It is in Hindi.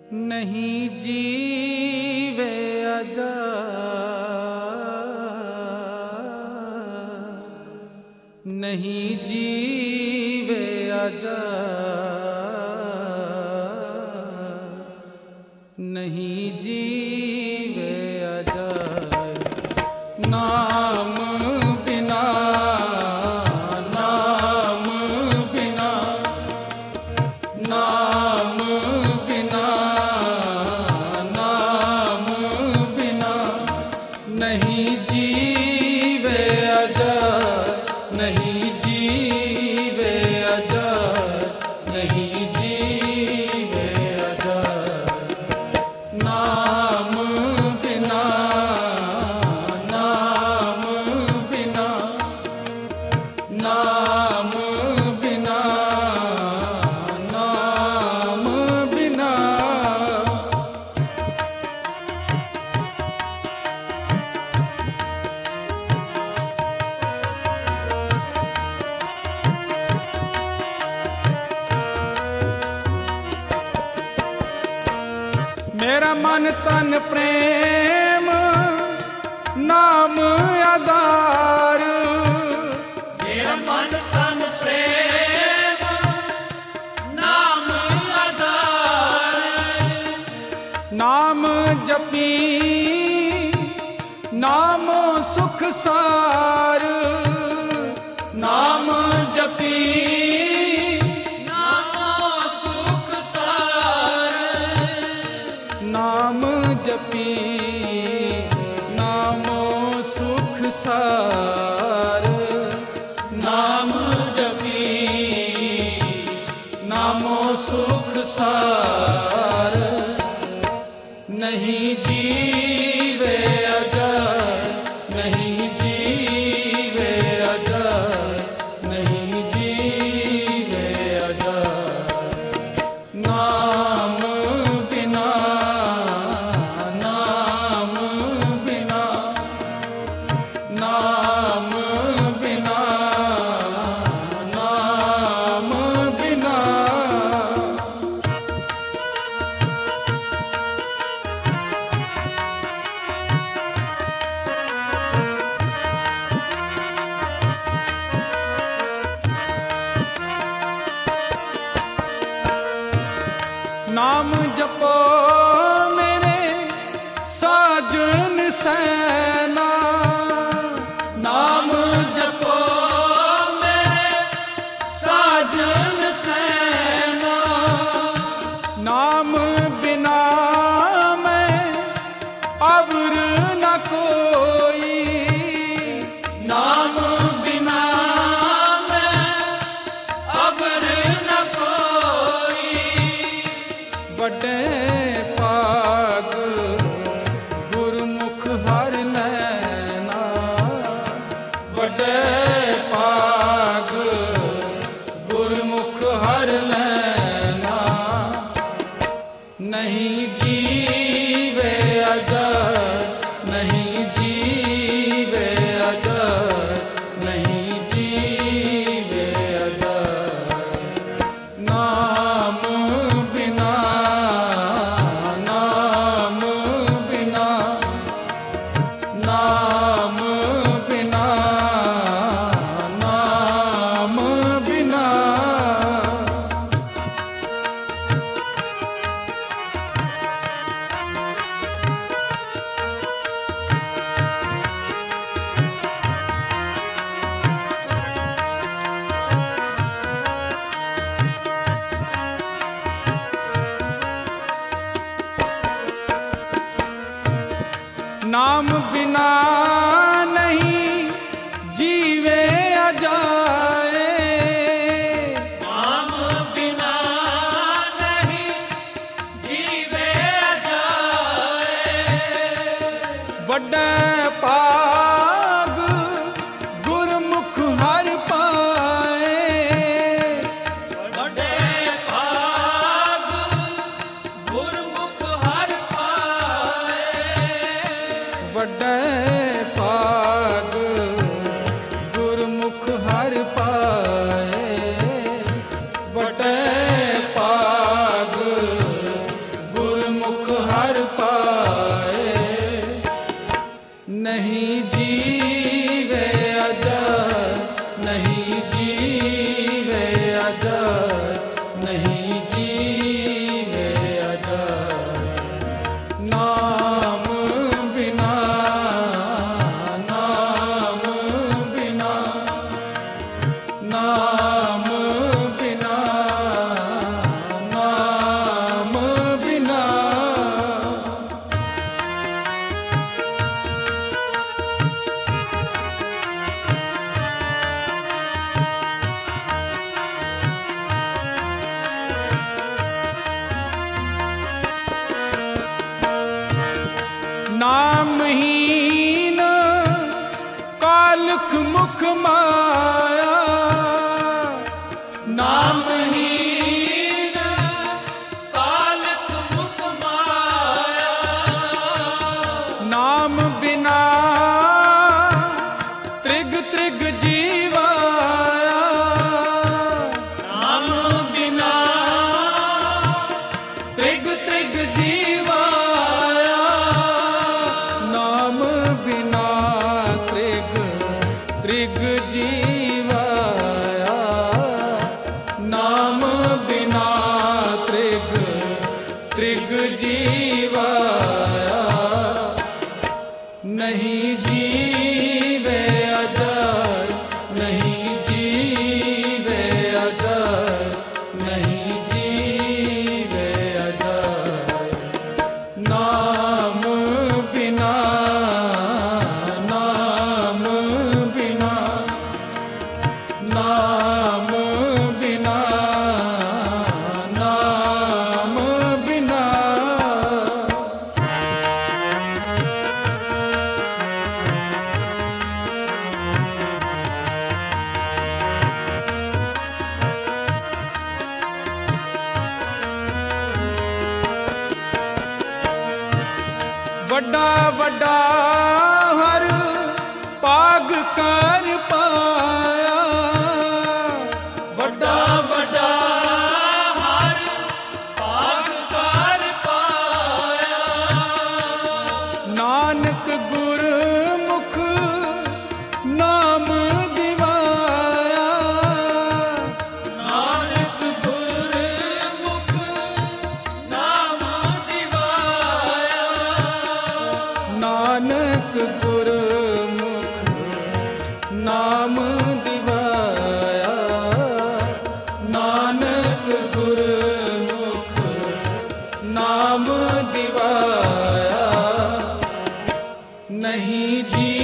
नहीं जीवे अजा नहीं जीवे अजा नहीं जीवे अजा नाम बिना नाम बिना नाम बिना नाम बिना नहीं जीवे अजा नहीं जीवे अजा नहीं जीवे अजा नाम बिना नाम बिना नाम बिना नाम बिना मेरा मन तन प्रेम नाम आधार मेरा मन तन प्रेम नाम आधार नाम जपी नाम सुख सार नाम जपी सुख सार नाम जपी नामो सुख सार नाम जपी नामो सुख सार नहीं जीवे अजा नहीं जीवे अजा नहीं जीवे अजा नाम बिना नाम बिना नाम बिना नाम बिना नाम जपो मेरे साजन सैना नाम जपो मेरे साजन सेना नाम बिना मैं अवर न कोई नाम बिना मैं अबर न कोई बड़े पाग गुरमुख हर लेना बड़े पाग गुरमुख हर लेना नहीं जीवे अजा नहीं जीवे अजा नहीं जीवे अजा नाम बिना नाम बिना नाम बिना नाम बिना नाम बिना नहीं जीवे अजाए नाम बिना नहीं जीवे जाए बड़े पाग गुरमुख हर पाए बड़े भाग गुरमुख हर पाए बड़े पाग गुरमुख हर पाए नामहीन कालख मुख माया, नामहीन कालख मुख माया, नाम बिना त्रिग त्रिग जीवाया, नाम बिना त्रिग त्रिग जीवाया, नाम बिना त्रिग त्रिग जीवाया, नाम बिना त्रिग त्रिग जीवाया, नहीं जीवे अजर, नहीं जीवे अजर, नहीं जीवे अजर, नाम बिना, नाम बिना, नाम बिना, नाम बिना। ਵੱਡਾ ਵੱਡਾ ਹਰ ਪਾਗ ਕਰ ਪਾਇਆ, ਵੱਡਾ ਵੱਡਾ ਹਰ ਭਾਗ ਕਰ ਪਾਇਆ, ਨਾਨਕ ਗੁਰਮੁਖ ਨਾਮ ਦਿਵਾਇਆ, ਨਾਨਕ ਗੁਰਮੁਖ ਨਾਮ ਦਿਵਾਇਆ, ਨਾਨਕ ਗੁਰਮੁਖ ਨਾਮ ਦਿਵਾਇਆ, ਨਾਨਕ ਗੁਰਮੁਖ ਨਾਮ ਦਿਵਾਇਆ, ਨਹੀਂ ਜੀ